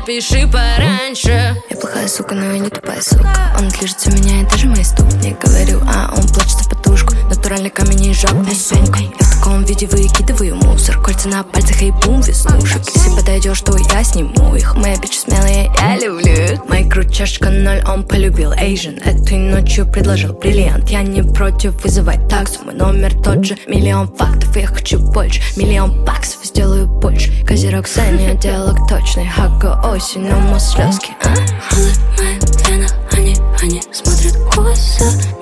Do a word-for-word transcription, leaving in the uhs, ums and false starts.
пиши пораньше. Я плохая сука, но я не тупая сука. Он отлежится меня и даже мои ступни. Говорю, а он плачет в подушку. Натуральный камень и жопный сумка. Я в таком виде выкидываю мусор. Кольца на пальцах и бум веснушек. Если подойдешь, то я сниму их. Моя бичи смелая, я люблю их. Майкро чашка ноль, он полюбил Asian. Этой ночью предложил бриллиант. Я не против вызывать таксу. Мой номер тот же, миллион фактов. Я хочу больше, миллион баксов. Сделаю больше. Козерог Саня, диалог точный. Хака осень, но мы слезки. Холод в моих венах, они, они смотрят косо.